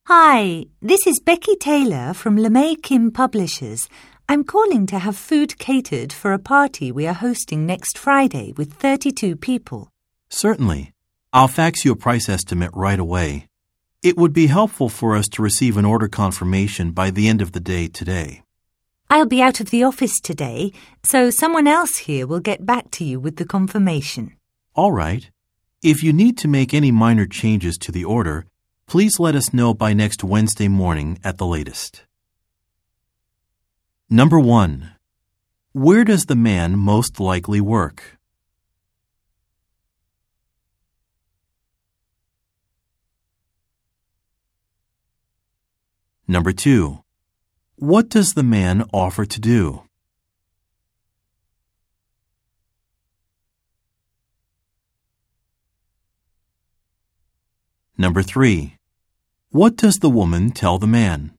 Hi, this is Becky Taylor from LeMay Kim Publishers. I'm calling to have food catered for a party we are hosting next Friday with 32 people. Certainly. I'll fax you a price estimate right away. It would be helpful for us to receive an order confirmation by the end of the day today. I'll be out of the office today, so someone else here will get back to you with the confirmation. All right. If you need to make any minor changes to the order, please let us know by next Wednesday morning at the latest. Number 1. Where does the man most likely work? Number 2. What does the man offer to do? Number 3. What does the woman tell the man?